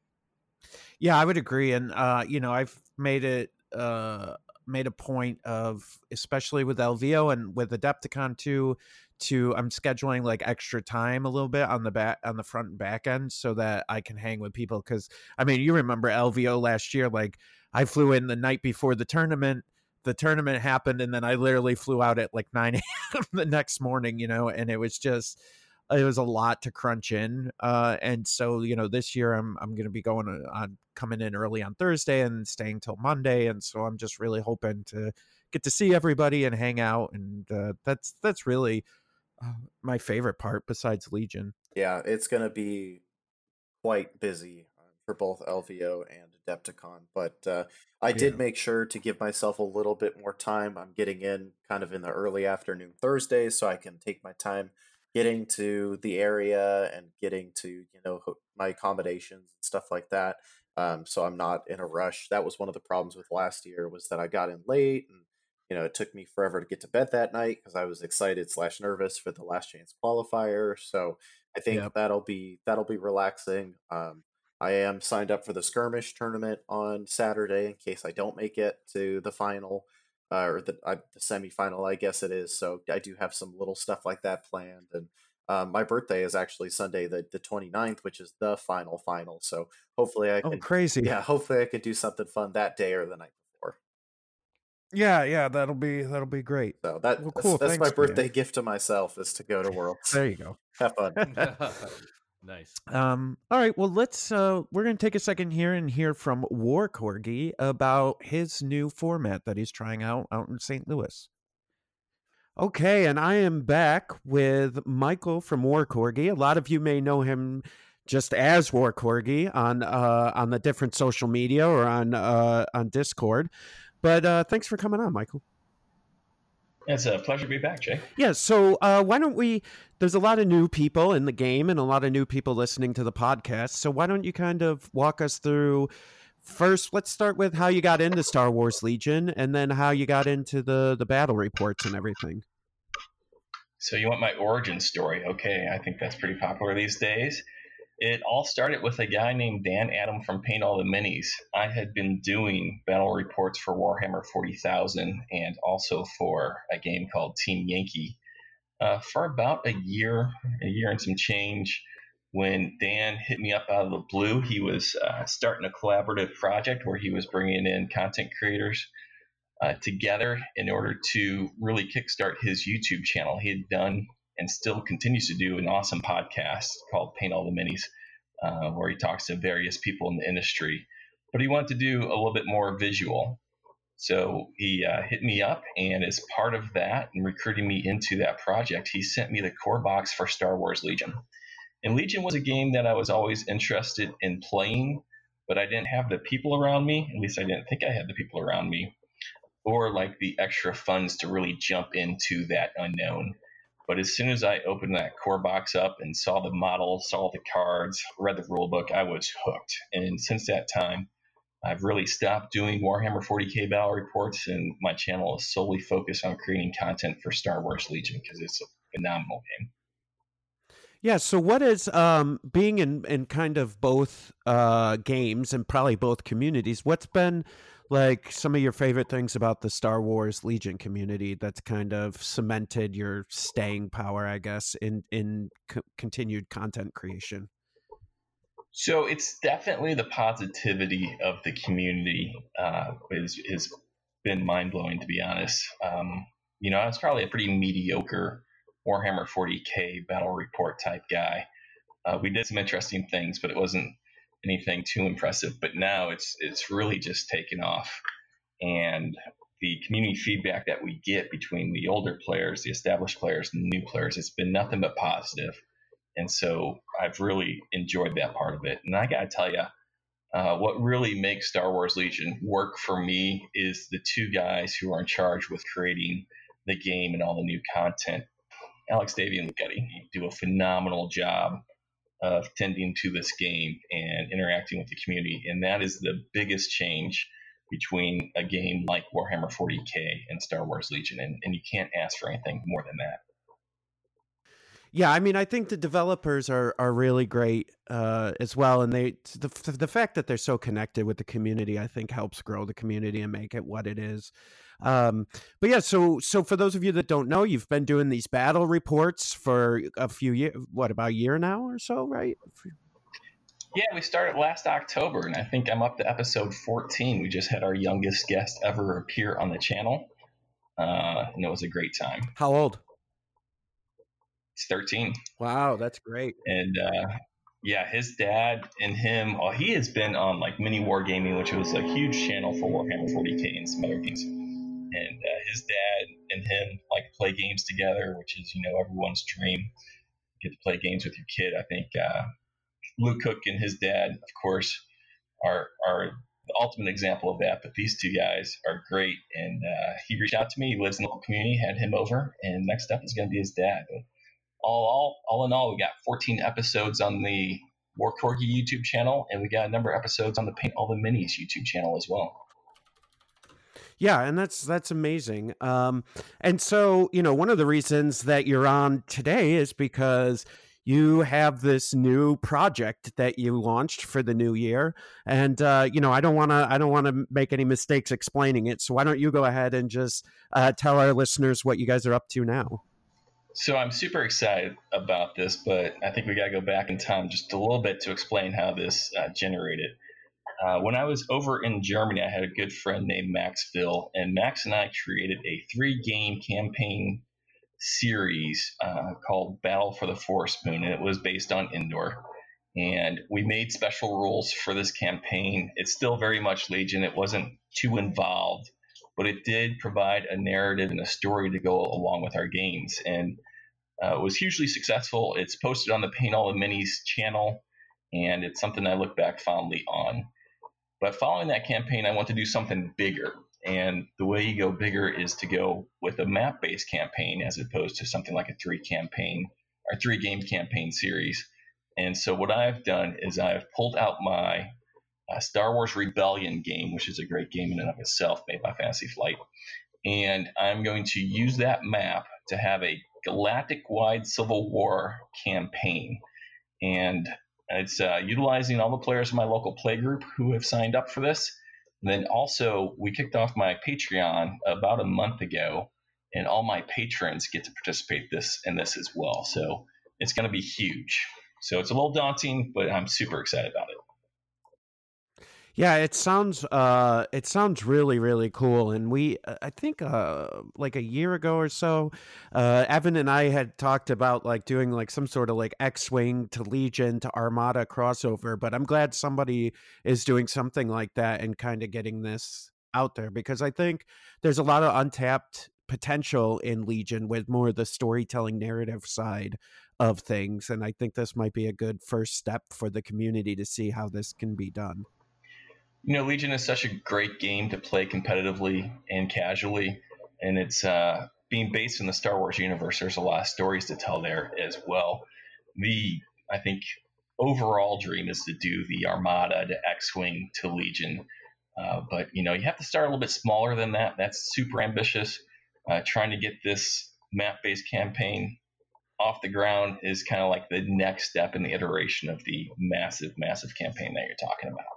Yeah, I would agree. And uh, you know, I've made it uh made a point of, especially with L V O and with Adepticon too, to I'm scheduling like extra time a little bit on the back on the front and back end so that I can hang with people. Cause I mean, you remember L V O last year, like I flew in the night before the tournament. The tournament happened, and then I literally flew out at like nine a.m. the next morning, you know, and it was just it was a lot to crunch in. Uh, and so, you know, this year I'm I'm going to be going on, on coming in early on Thursday and staying till Monday, and so I'm just really hoping to get to see everybody and hang out, and uh, that's that's really uh, my favorite part besides Legion. Yeah, it's gonna be quite busy uh, for both L V O and Adepticon, but uh, I Yeah. did make sure to give myself a little bit more time. I'm getting in kind of in the early afternoon Thursday, so I can take my time getting to the area and getting to you know ho- my accommodations and stuff like that. Um, so I'm not in a rush. That was one of the problems with last year, was that I got in late, and you know it took me forever to get to bed that night because I was excited slash nervous for the last chance qualifier. So I think Yep. that'll be that'll be relaxing. Um, I am signed up for the skirmish tournament on Saturday in case I don't make it to the final uh, or the uh, the semifinal, I guess it is. So I do have some little stuff like that planned, and um, my birthday is actually Sunday the the 29th, which is the final final. So hopefully I Oh, can, crazy. yeah, hopefully I can do something fun that day or the night before. Yeah, yeah, that'll be that'll be great. So that Well, that's, cool. that's my Thanks, man. birthday gift to myself, is to go to Worlds. There you go. Have fun. Nice. Um, all right, well, let's uh we're gonna take a second here and hear from War Corgi about his new format that he's trying out out in Saint Louis. Okay, and I am back with Michael from War Corgi. A lot of you may know him just as War Corgi on uh on the different social media or on uh on Discord. But uh thanks for coming on, Michael. It's a pleasure to be back, Jay. Yeah, so uh, why don't we? There's a lot of new people in the game and a lot of new people listening to the podcast. So why don't you kind of walk us through? First, let's start with how you got into Star Wars Legion, and then how you got into the the battle reports and everything. So you want my origin story? Okay, I think that's pretty popular these days. It all started with a guy named Dan Adam from Paint All the Minis. I had been doing battle reports for Warhammer forty thousand and also for a game called Team Yankee uh, for about a year, a year and some change. When Dan hit me up out of the blue, he was uh, starting a collaborative project where he was bringing in content creators uh, together in order to really kickstart his YouTube channel. He had done and still continues to do an awesome podcast called Paint All the Minis, uh, where he talks to various people in the industry. But he wanted to do a little bit more visual. So he uh, hit me up, and as part of that and recruiting me into that project, he sent me the core box for Star Wars Legion. And Legion was a game that I was always interested in playing, but I didn't have the people around me. At least I didn't think I had the people around me, or like the extra funds to really jump into that unknown. But as soon as I opened that core box up and saw the model, saw the cards, read the rule book, I was hooked. And since that time, I've really stopped doing Warhammer forty K battle reports, and my channel is solely focused on creating content for Star Wars Legion because it's a phenomenal game. Yeah, so what is um being in in kind of both uh games and probably both communities, what's been like some of your favorite things about the Star Wars Legion community that's kind of cemented your staying power, I guess, in in co- continued content creation? So it's definitely the positivity of the community uh, is has been mind blowing, to be honest. Um, you know, I was probably a pretty mediocre Warhammer forty K battle report type guy. Uh, we did some interesting things, but it wasn't anything too impressive. But now it's it's really just taken off, and the community feedback that we get between the older players, the established players, and the new players, it's been nothing but positive. And so I've really enjoyed that part of it. And I got to tell you, uh, what really makes Star Wars Legion work for me is the two guys who are in charge with creating the game and all the new content. Alex Davey and Getty do a phenomenal job of tending to this game and interacting with the community. And that is the biggest change between a game like Warhammer forty K and Star Wars Legion. And, and you can't ask for anything more than that. Yeah, I mean, I think the developers are are really great uh, as well, and they the the fact that they're so connected with the community, I think, helps grow the community and make it what it is. Um, but yeah, so so for those of you that don't know, you've been doing these battle reports for a few years, what, about a year now or so, right? Yeah, we started last October, and I think I'm up to episode fourteen. We just had our youngest guest ever appear on the channel, uh, and it was a great time. How old? He's thirteen. Wow, that's great. And uh, yeah, his dad and him, well, he has been on like Mini Wargaming, which was a huge channel for Warhammer forty K and some other games. And uh, his dad and him like to play games together, which is, you know, everyone's dream. Get to play games with your kid. I think uh, Luke Cook and his dad, of course, are are the ultimate example of that. But these two guys are great. And uh, he reached out to me. He lives in the local community, had him over. And next up is going to be his dad. But all, all, all in all, we got fourteen episodes on the War Corgi YouTube channel. And we got a number of episodes on the Paint All the Minis YouTube channel as well. Yeah, and that's that's amazing. Um, and so, you know, one of the reasons that you're on today is because you have this new project that you launched for the new year. And uh, you know, I don't want to I don't want to make any mistakes explaining it. So why don't you go ahead and just uh, tell our listeners what you guys are up to now? So I'm super excited about this, but I think we got to go back in time just a little bit to explain how this uh, generated. Uh, when I was over in Germany, I had a good friend named Max Phil, and Max and I created a three-game campaign series uh, called Battle for the Forest Moon, and it was based on Endor. And we made special rules for this campaign. It's still very much Legion. It wasn't too involved, but it did provide a narrative and a story to go along with our games. And uh, it was hugely successful. It's posted on the Paint All the Minis channel, and it's something I look back fondly on. But following that campaign, I want to do something bigger. And the way you go bigger is to go with a map-based campaign as opposed to something like a three-campaign or three-game campaign series. And so what I've done is I've pulled out my uh, Star Wars Rebellion game, which is a great game in and of itself, made by Fantasy Flight. And I'm going to use that map to have a galactic-wide Civil War campaign. And it's uh, utilizing all the players in my local play group who have signed up for this. And then also, we kicked off my Patreon about a month ago, and all my patrons get to participate this in this as well. So it's going to be huge. So it's a little daunting, but I'm super excited about it. Yeah, it sounds uh, it sounds really, really cool. And we, I think, uh, like a year ago or so, uh, Evan and I had talked about like doing like some sort of like X-Wing to Legion to Armada crossover. But I'm glad somebody is doing something like that and kind of getting this out there, because I think there's a lot of untapped potential in Legion with more of the storytelling narrative side of things. And I think this might be a good first step for the community to see how this can be done. You know, Legion is such a great game to play competitively and casually, and it's uh, being based in the Star Wars universe. There's a lot of stories to tell there as well. The, I think, overall dream is to do the Armada to X-Wing to Legion, uh, but, you know, you have to start a little bit smaller than that. That's super ambitious. Uh, trying to get this map-based campaign off the ground is kind of like the next step in the iteration of the massive, massive campaign that you're talking about.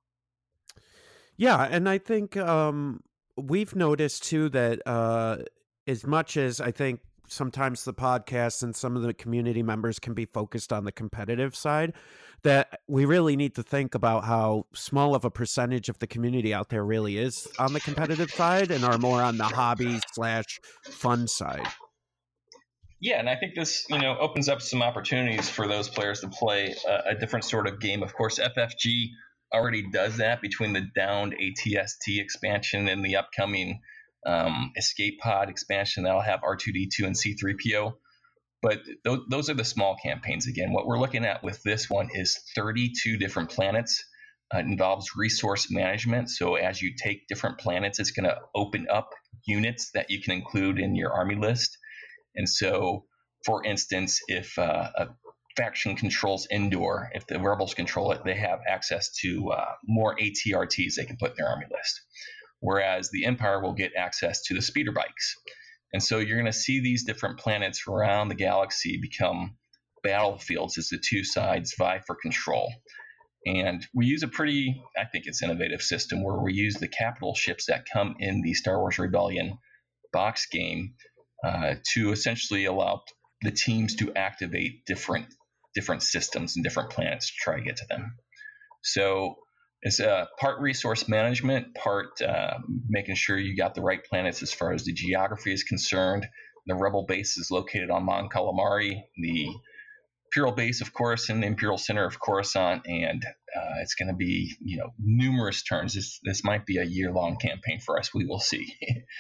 Yeah, and I think um, we've noticed too that uh, as much as I think sometimes the podcast and some of the community members can be focused on the competitive side, that we really need to think about how small of a percentage of the community out there really is on the competitive side and are more on the hobby slash fun side. Yeah, and I think this, you know, opens up some opportunities for those players to play a, a different sort of game. Of course, F F G already does that between the downed A T S T expansion and the upcoming um, Escape Pod expansion that'll have R two D two and C three P O. But th- those are the small campaigns. Again, what we're looking at with this one is thirty-two different planets. Uh, it involves resource management. So as you take different planets, it's going to open up units that you can include in your army list. And so for instance, if uh, a faction controls Endor, if the rebels control it, they have access to uh, more A T R Ts they can put in their army list. Whereas the Empire will get access to the speeder bikes. And so you're going to see these different planets around the galaxy become battlefields as the two sides vie for control. And we use a pretty, I think it's innovative system where we use the capital ships that come in the Star Wars Rebellion box game uh, to essentially allow the teams to activate different different systems and different planets to try to get to them. So it's a part resource management, part uh, making sure you got the right planets as far as the geography is concerned. The Rebel base is located on Mon Calamari, the Imperial base, of course, in the Imperial Center of Coruscant, and uh, it's going to be, you know, numerous turns. This this might be a year-long campaign for us. We will see.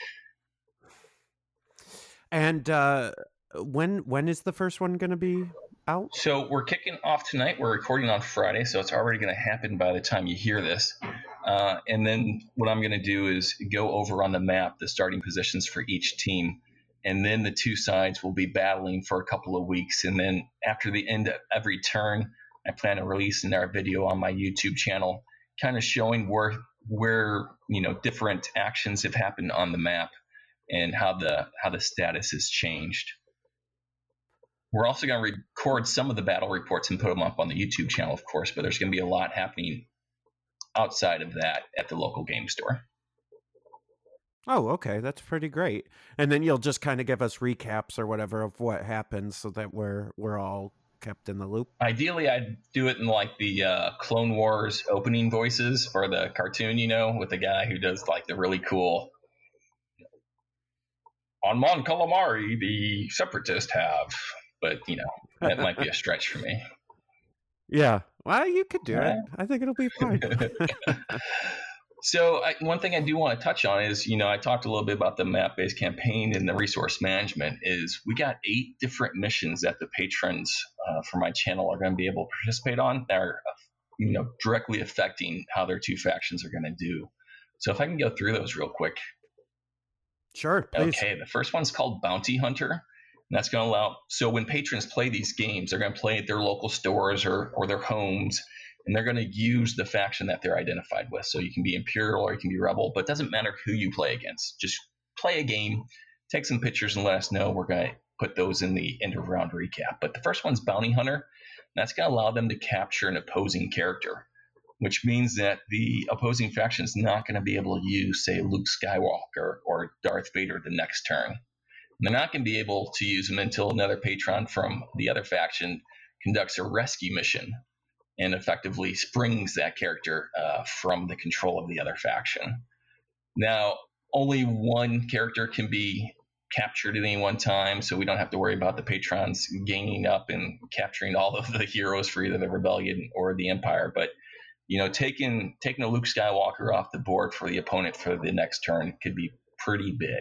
And uh, when when is the first one going to be out? So we're kicking off tonight. We're recording on Friday, so it's already going to happen by the time you hear this. Uh, and then what I'm going to do is go over on the map the starting positions for each team. And then the two sides will be battling for a couple of weeks. And then after the end of every turn, I plan to release another video on my YouTube channel, kind of showing where, where you know, different actions have happened on the map and how the how the status has changed. We're also going to record some of the battle reports and put them up on the YouTube channel, of course, but there's going to be a lot happening outside of that at the local game store. Oh, okay. That's pretty great. And then you'll just kind of give us recaps or whatever of what happens so that we're we're all kept in the loop. Ideally, I'd do it in like the uh, Clone Wars opening voices for the cartoon, you know, with the guy who does like the really cool. On Mon Calamari, the Separatists have, but you know, that might be a stretch for me. Yeah. Well, you could do Yeah. it. I think it'll be fine. So I, one thing I do want to touch on is, you know, I talked a little bit about the map-based campaign and the resource management is we got eight different missions that the patrons uh, for my channel are going to be able to participate on that are, you know, directly affecting how their two factions are going to do. So if I can go through those real quick. Sure, please. Okay, the first one's called Bounty Hunter. And that's going to allow, so when patrons play these games, they're going to play at their local stores or, or their homes, and they're going to use the faction that they're identified with. So you can be Imperial or you can be Rebel, but it doesn't matter who you play against. Just play a game, take some pictures, and let us know. We're going to put those in the end of round recap. But the first one's Bounty Hunter, and that's going to allow them to capture an opposing character, which means that the opposing faction is not going to be able to use, say, Luke Skywalker or Darth Vader the next turn. They're not going to be able to use them until another patron from the other faction conducts a rescue mission and effectively springs that character uh, from the control of the other faction. Now, only one character can be captured at any one time, so we don't have to worry about the patrons ganging up and capturing all of the heroes for either the Rebellion or the Empire. But you know, taking taking a Luke Skywalker off the board for the opponent for the next turn could be pretty big.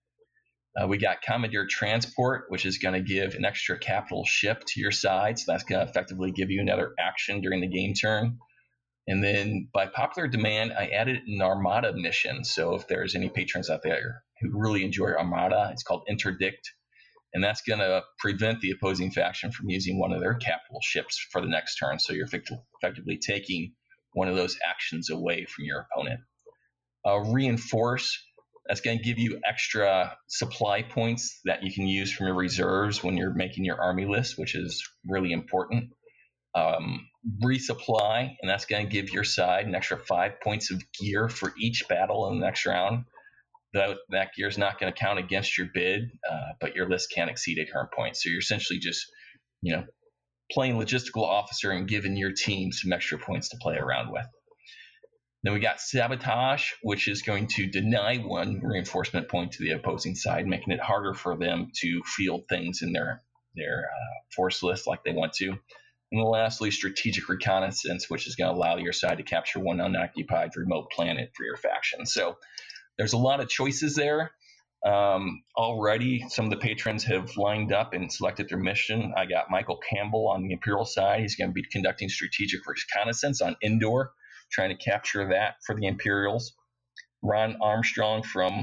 Uh, we got Commandeer Transport, which is going to give an extra capital ship to your side. So that's going to effectively give you another action during the game turn. And then by popular demand, I added an Armada mission. So if there's any patrons out there who really enjoy Armada, it's called Interdict. And that's going to prevent the opposing faction from using one of their capital ships for the next turn. So you're effectively taking one of those actions away from your opponent. Uh, reinforce. That's going to give you extra supply points that you can use from your reserves when you're making your army list, which is really important. Um, resupply, and that's going to give your side an extra five points of gear for each battle in the next round. That, that gear is not going to count against your bid, uh, but your list can't exceed eight hundred points. So you're essentially just, you know, playing logistical officer and giving your team some extra points to play around with. Then we got Sabotage, which is going to deny one reinforcement point to the opposing side, making it harder for them to field things in their their uh, force list like they want to. And then lastly, Strategic Reconnaissance, which is going to allow your side to capture one unoccupied remote planet for your faction. So there's a lot of choices there. Um, already, some of the patrons have lined up and selected their mission. I got Michael Campbell on the Imperial side. He's going to be conducting Strategic Reconnaissance on Endor, trying to capture that for the Imperials. Ron Armstrong from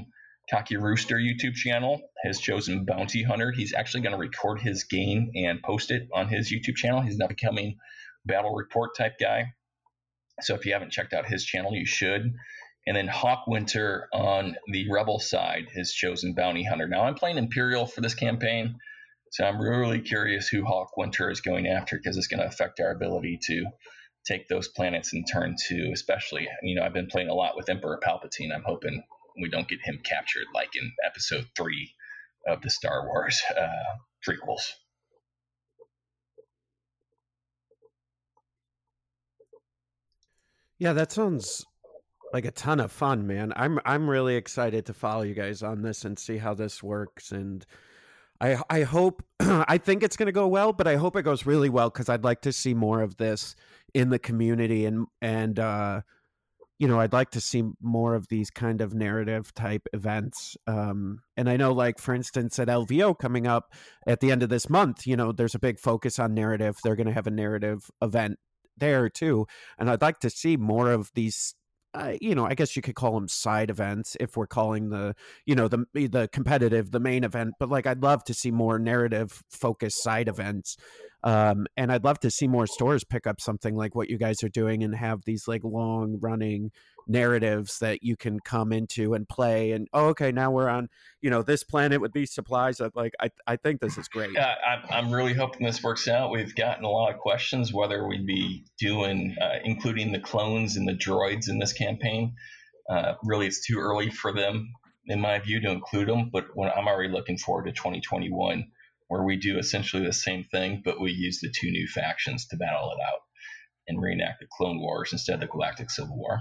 Cocky Rooster YouTube channel has chosen Bounty Hunter. He's actually going to record his game and post it on his YouTube channel. He's now becoming battle report type guy. So if you haven't checked out his channel, you should. And then Hawkwinter on the Rebel side has chosen Bounty Hunter. Now I'm playing Imperial for this campaign, so I'm really curious who Hawkwinter is going after, because it's going to affect our ability to take those planets in turn two, especially, you know, I've been playing a lot with Emperor Palpatine. I'm hoping we don't get him captured like in episode three of the Star Wars uh, prequels. Yeah, that sounds like a ton of fun, man. I'm I'm really excited to follow you guys on this and see how this works. And I I hope I think it's going to go well, but I hope it goes really well, because I'd like to see more of this in the community, and and uh, you know, I'd like to see more of these kind of narrative type events. Um, and I know, like, for instance, at L V O coming up at the end of this month, you know, there's a big focus on narrative. They're going to have a narrative event there too. And I'd like to see more of these, uh, you know, I guess you could call them side events if we're calling the, you know, the, the competitive, the main event, but like, I'd love to see more narrative focused side events. Um, and I'd love to see more stores pick up something like what you guys are doing and have these like long running narratives that you can come into and play. And, oh, okay, now we're on, you know, this planet with these supplies. I'm like, I, I think this is great. Yeah, I'm, I'm really hoping this works out. We've gotten a lot of questions whether we'd be doing, uh, including the clones and the droids in this campaign. Uh, really, it's too early for them, in my view, to include them. But when, I'm already looking forward to twenty twenty-one, where we do essentially the same thing, but we use the two new factions to battle it out and reenact the Clone Wars instead of the Galactic Civil War.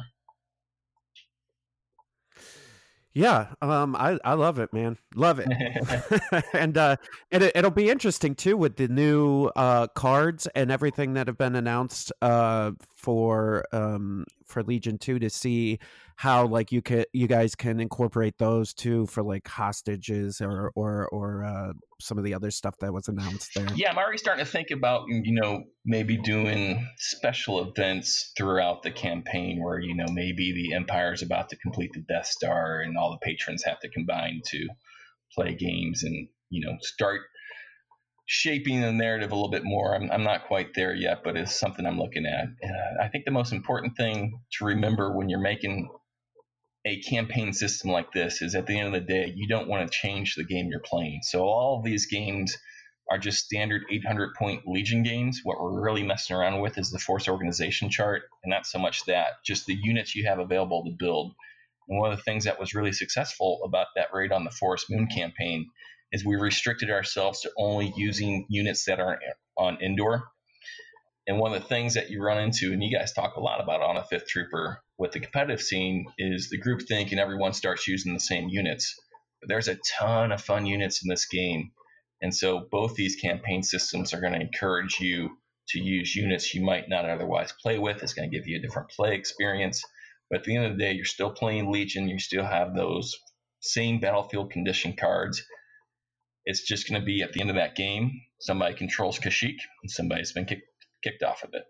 Yeah, um, I, I love it, man. Love it. and uh, it, it'll be interesting, too, with the new uh, cards and everything that have been announced uh, for um, for Legion two, to see how, like, you can, you guys can incorporate those, too, for, like, hostages or or, or uh, some of the other stuff that was announced there. Yeah, I'm already starting to think about, you know, maybe doing special events throughout the campaign where, you know, maybe the Empire is about to complete the Death Star and all the patrons have to combine to play games and, you know, start shaping the narrative a little bit more. I'm, I'm not quite there yet, but it's something I'm looking at. Uh, I think the most important thing to remember when you're making a campaign system like this is, at the end of the day, you don't want to change the game you're playing. So all of these games are just standard eight hundred point Legion games. What we're really messing around with is the Force organization chart, and not so much that, just the units you have available to build. And one of the things that was really successful about that raid on the Forest Moon campaign is we restricted ourselves to only using units that are on Endor. And one of the things that you run into, and you guys talk a lot about on a Fifth Trooper with the competitive scene, is the groupthink and everyone starts using the same units. But there's a ton of fun units in this game. And so both these campaign systems are going to encourage you to use units you might not otherwise play with. It's going to give you a different play experience. But at the end of the day, you're still playing Legion. You still have those same battlefield condition cards. It's just going to be at the end of that game, somebody controls Kashyyyk and somebody's been kicked kicked off of it.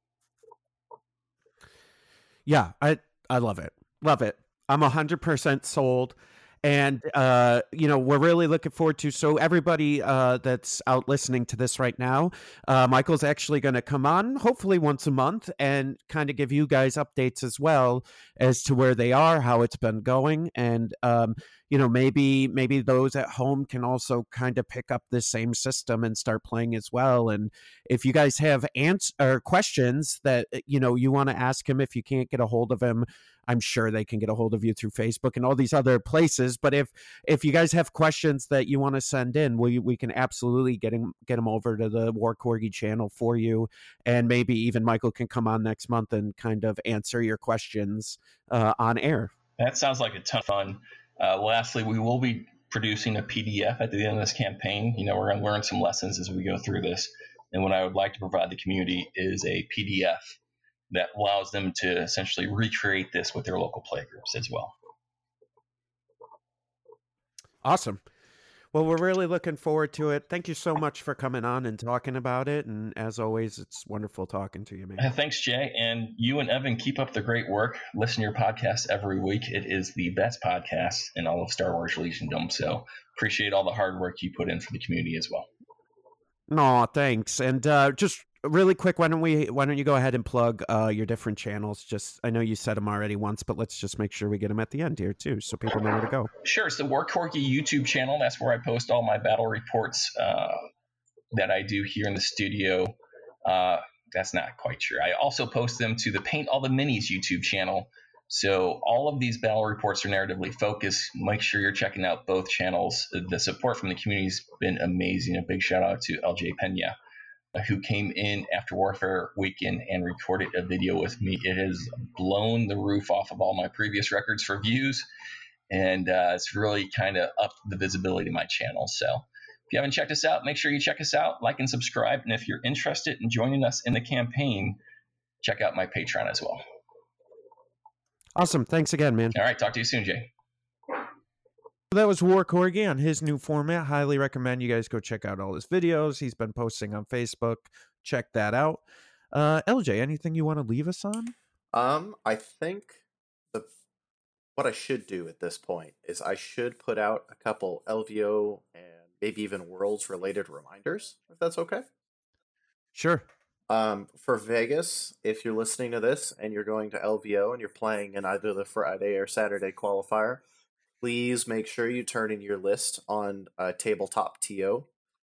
Yeah, I I love it. Love it. I'm one hundred percent sold. And, uh, you know, we're really looking forward to, so everybody uh, that's out listening to this right now, uh, Michael's actually going to come on, hopefully once a month, and kind of give you guys updates as well as to where they are, how it's been going. And, um, you know, maybe maybe those at home can also kind of pick up this same system and start playing as well. And if you guys have ans- or questions that, you know, you want to ask him, if you can't get a hold of him, I'm sure they can get a hold of you through Facebook and all these other places. But if if you guys have questions that you want to send in, we we can absolutely get him get them over to the War Corgi channel for you. And maybe even Michael can come on next month and kind of answer your questions uh, on air. That sounds like a ton of fun. Uh, lastly, we will be producing a P D F at the end of this campaign. You know, we're going to learn some lessons as we go through this. And what I would like to provide the community is a P D F that allows them to essentially recreate this with their local playgroups as well. Awesome. Well, we're really looking forward to it. Thank you so much for coming on and talking about it. And as always, it's wonderful talking to you, man. Uh, Thanks, Jay. And you and Evan, keep up the great work. Listen to your podcast every week. It is the best podcast in all of Star Wars Legiondom. So appreciate all the hard work you put in for the community as well. No, thanks. And uh, just really quick, why don't we? Why don't you go ahead and plug uh, your different channels? Just I know you said them already once, but let's just make sure we get them at the end here too, so people know where to go. Sure, it's the War Corgi YouTube channel. That's where I post all my battle reports uh, that I do here in the studio. Uh, that's not quite true. I also post them to the Paint All the Minis YouTube channel. So all of these battle reports are narratively focused. Make sure you're checking out both channels. The support from the community has been amazing. A big shout out to L J Pena, who came in after Warfare Weekend and recorded a video with me. It has blown the roof off of all my previous records for views, and uh, it's really kind of upped the visibility of my channel. So if you haven't checked us out, make sure you check us out, like and subscribe. And if you're interested in joining us in the campaign, check out my Patreon as well. Awesome. Thanks again, man. All right. Talk to you soon, Jay. That was War Corgi on his new format. Highly recommend you guys go check out all his videos. He's been posting on Facebook. Check that out. Uh, L J, anything you want to leave us on? Um, I think the what I should do at this point is I should put out a couple L V O and maybe even Worlds related reminders, if that's okay. Sure. Um, for Vegas, if you're listening to this and you're going to L V O and you're playing in either the Friday or Saturday qualifier, please make sure you turn in your list on uh, Tabletop T O.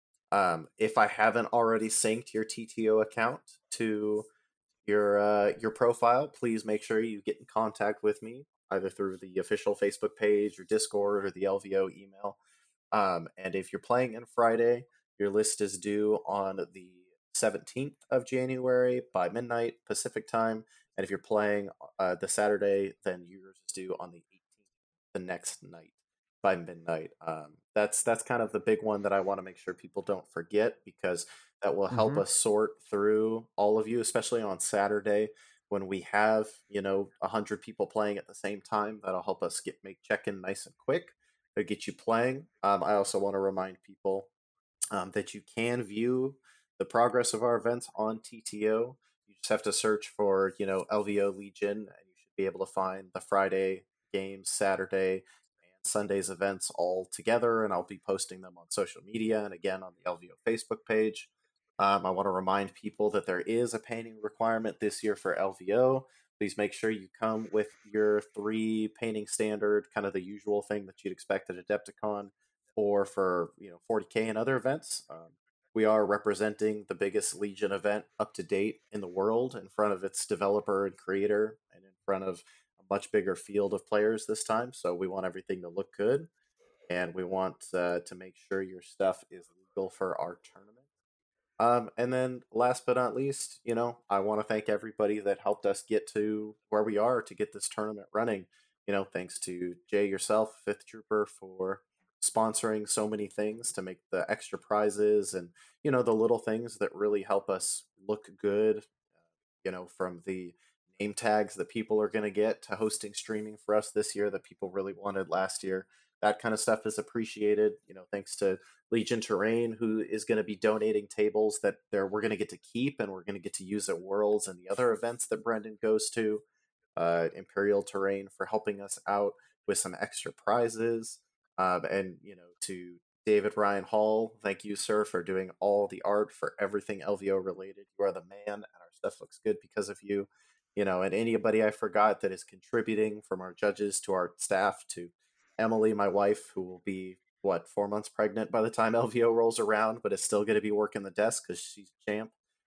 Um, if I haven't already synced your T T O account to your uh, your profile, please make sure you get in contact with me either through the official Facebook page or Discord or the L V O email. Um, and if you're playing in Friday, your list is due on the seventeenth of January by midnight Pacific time. And if you're playing uh, the Saturday, then yours is due on the eighteenth, the next night by midnight. Um, that's that's kind of the big one that I want to make sure people don't forget, because that will help Mhm. us sort through all of you, especially on Saturday when we have, you know, a hundred people playing at the same time. That'll help us get make check-in nice and quick to get you playing. Um, I also want to remind people um, that you can view the progress of our events on T T O. You just have to search for, you know, L V O Legion, and you should be able to find the Friday games, Saturday, and Sunday's events all together. And I'll be posting them on social media and again on the L V O Facebook page. Um, I want to remind people that there is a painting requirement this year for L V O. Please make sure you come with your three painting standard, kind of the usual thing that you'd expect at Adepticon, or for, you know, forty K and other events. Um, we are representing the biggest Legion event up to date in the world in front of its developer and creator, and in front of a much bigger field of players this time. So we want everything to look good, and we want uh, to make sure your stuff is legal for our tournament. Um, and then last but not least, you know, I want to thank everybody that helped us get to where we are to get this tournament running. You know, thanks to Jay yourself, Fifth Trooper, for sponsoring so many things to make the extra prizes and, you know, the little things that really help us look good, you know, from the name tags that people are going to get to hosting streaming for us this year that people really wanted last year. That kind of stuff is appreciated, you know, thanks to Legion Terrain, who is going to be donating tables that there we're going to get to keep and we're going to get to use at Worlds and the other events that Brendan goes to. Uh, Imperial Terrain for helping us out with some extra prizes. Um, and, you know, to David Ryan Hall, thank you, sir, for doing all the art for everything L V O related. You are the man, and our stuff looks good because of you. You know, and anybody I forgot that is contributing, from our judges to our staff to Emily, my wife, who will be, what, four months pregnant by the time L V O rolls around, but is still going to be working the desk because she's a champ.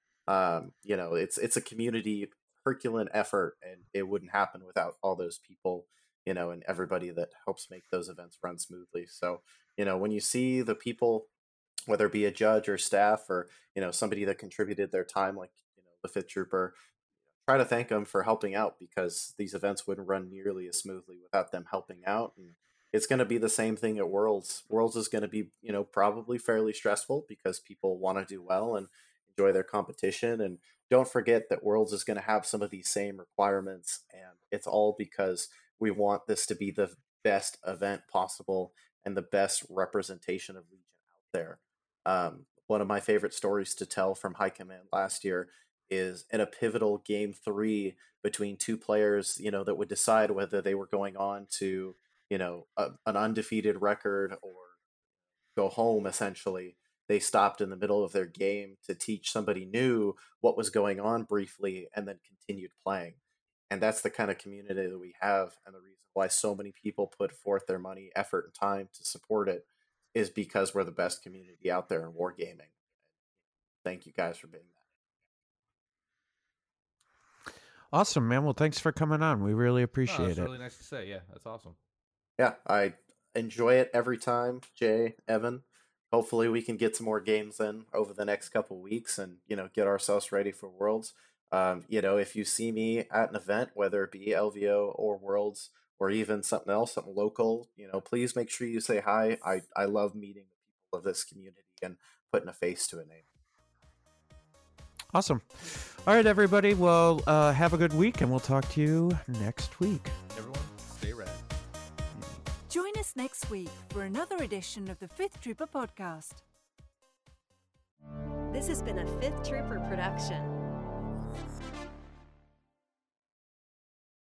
Um, you know, it's it's a community Herculean effort, and it wouldn't happen without all those people, you know, and everybody that helps make those events run smoothly. So, you know, when you see the people, whether it be a judge or staff or, you know, somebody that contributed their time, like, you know, the Fifth Trooper, try to thank them for helping out, because these events wouldn't run nearly as smoothly without them helping out. And it's going to be the same thing at Worlds. Worlds is going to be, you know, probably fairly stressful because people want to do well and enjoy their competition. And don't forget that Worlds is going to have some of these same requirements, and it's all because we want this to be the best event possible, and the best representation of Legion out there. Um, one of my favorite stories to tell from High Command last year is in a pivotal game three between two players, you know, that would decide whether they were going on to, you know, a, an undefeated record or go home, essentially. They stopped in the middle of their game to teach somebody new what was going on briefly and then continued playing. And that's the kind of community that we have. And the reason why so many people put forth their money, effort, and time to support it is because we're the best community out there in wargaming. Thank you guys for being that. Awesome, man. Well, thanks for coming on. We really No, appreciate that's it. really nice to say. Yeah, that's awesome. Yeah, I enjoy it every time, Jay, Evan. Hopefully we can get some more games in over the next couple weeks and, you know, get ourselves ready for Worlds. Um, you know, if you see me at an event, whether it be L V O or Worlds or even something else, something local, you know, please make sure you say hi. I, I love meeting the people of this community and putting a face to a name. Awesome. All right, everybody. Well, uh, have a good week, and we'll talk to you next week. Everyone, stay rad. Join us next week for another edition of the Fifth Trooper Podcast. This has been a Fifth Trooper production.